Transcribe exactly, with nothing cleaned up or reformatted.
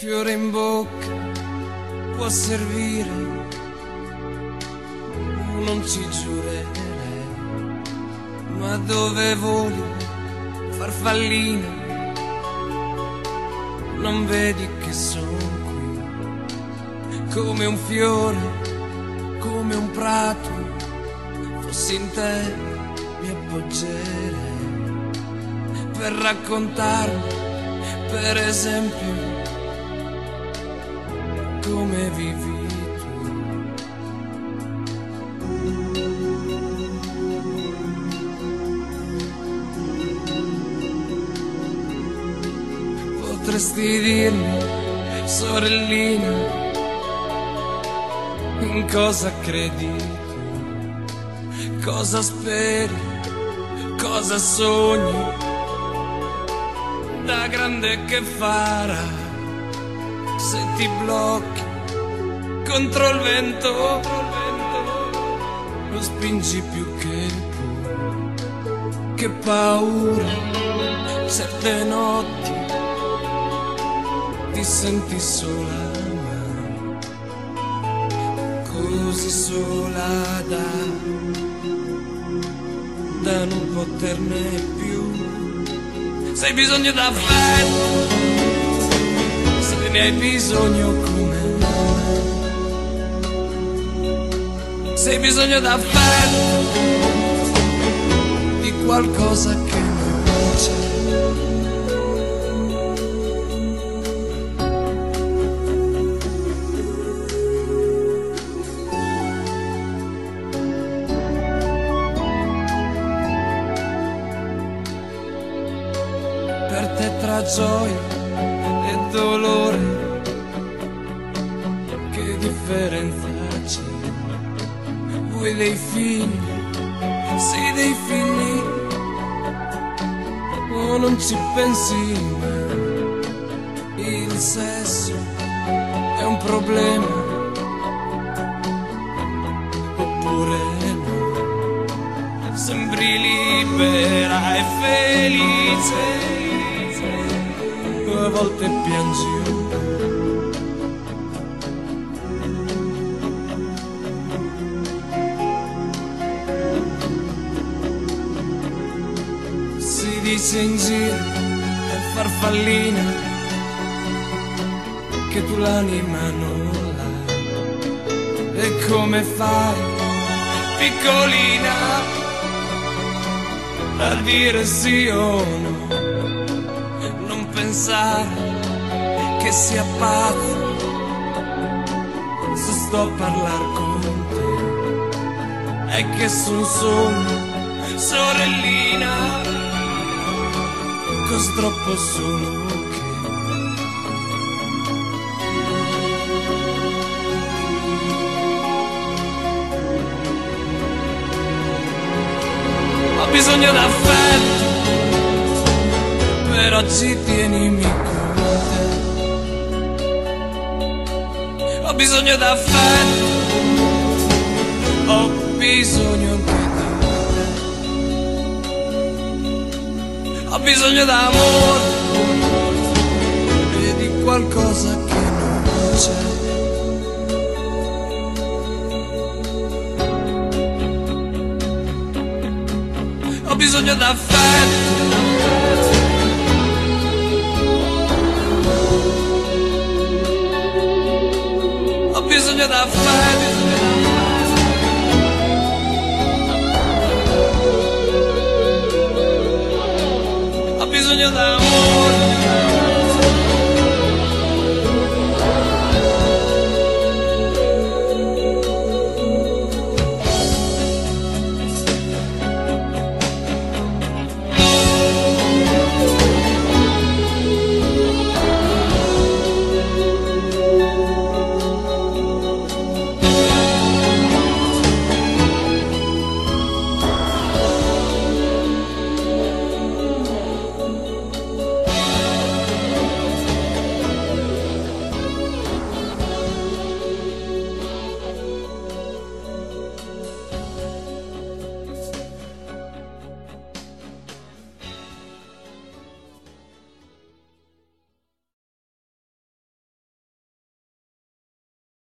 fiore in bocca può servire, non ci giurerei, ma dove voli, farfallina, non vedi che sono qui, come un fiore, come un prato, fossi in te mi appoggerei, per raccontarmi, per esempio, come vivi tu. Potresti dirmi, sorellina, in cosa credi tu, cosa speri, cosa sogni, da grande che farà se ti blocchi contro il vento, lo spingi più che puoi, che paura, certe notti ti senti sola, così sola da, da non poterne più, se hai bisogno d'affetto, se ne hai bisogno come me, se hai bisogno d'affetto, di qualcosa che non c'è. Per te tra gioia e dolore, che differenza c'è? Vuoi dei figli, sì dei figli, o non ci pensi mai? Il sesso è un problema, oppure no? Sembri libera e felice, a volte piangi un po'. Si dice in giro, farfallina, che tu l'anima non l'hai. E come fai, piccolina, a dire sì o no? Pensare che sia pazzo se sto a parlare con te, è che son solo sorellina, così troppo solo che ho bisogno d'affetto, per oggi tienimi con te. Ho bisogno d'affetto, ho bisogno anche di te. Ho bisogno d'amore e di qualcosa che non c'è. Ho bisogno d'affetto, ho bisogno d'affetto, ho bisogno d'amore.